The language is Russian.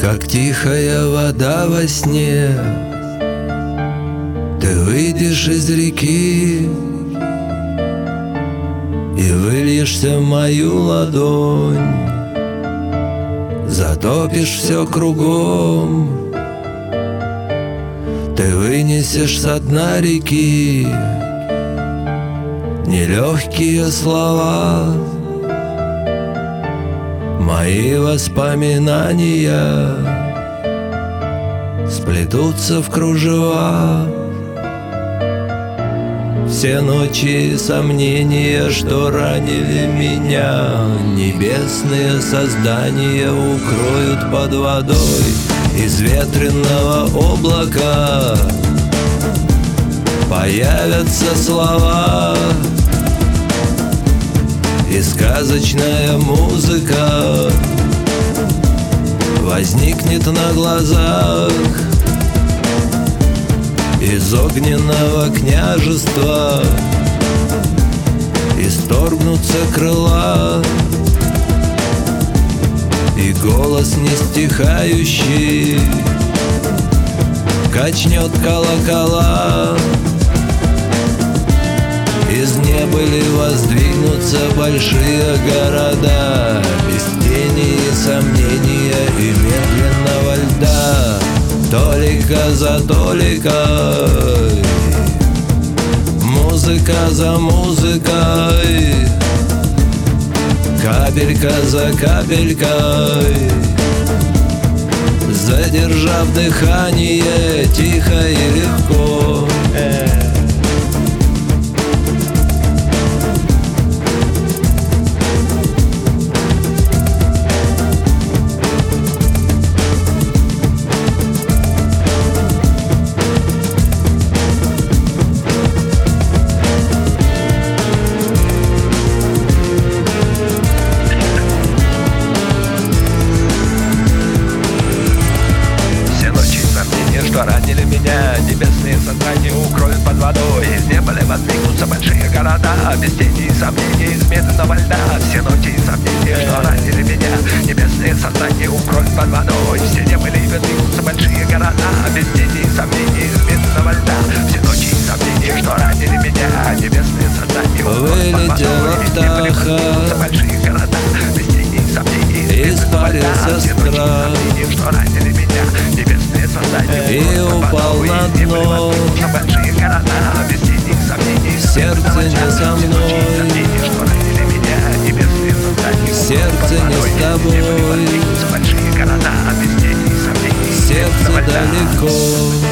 Как тихая вода во сне, ты выйдешь из реки и выльешься в мою ладонь, затопишь все кругом. Ты вынесешь со дна реки нелегкие слова, мои воспоминания сплетутся в кружева. Все ночи и сомнения, что ранили меня, небесные создания укроют под водой. Из ветреного облака появятся слова, и сказочная музыка возникнет на глазах. Из огненного княжества исторгнутся крыла, и голос не стихающий качнет колокола. Из небыли воздвигнутся большие города, без тени и сомнения и медленного льда. Толика за толикой, музыка за музыкой, капелька за капелькой, задержав дыхание тихо и легко. Что ранили меня, небесные создания укроют под водой. Из неба воздвигнутся большие города, без тени и сомнений, из медленного льда. Все ночи и сомнения, что ранили меня, небесные создания укроют под водой. Все небо воздвигнутся большие города, без тени и сомнений, из медленного льда. Все ночи и сомнения, что ранили меня, небесные создания укроют под водой. Из неба воздвигнутся большие города, без тени и сомнений, из медленного льда. Все ночи и сомнения, что ранили меня, небесные создания и упал на дно. Сердце не со мной, сердце не с тобой, сердце далеко.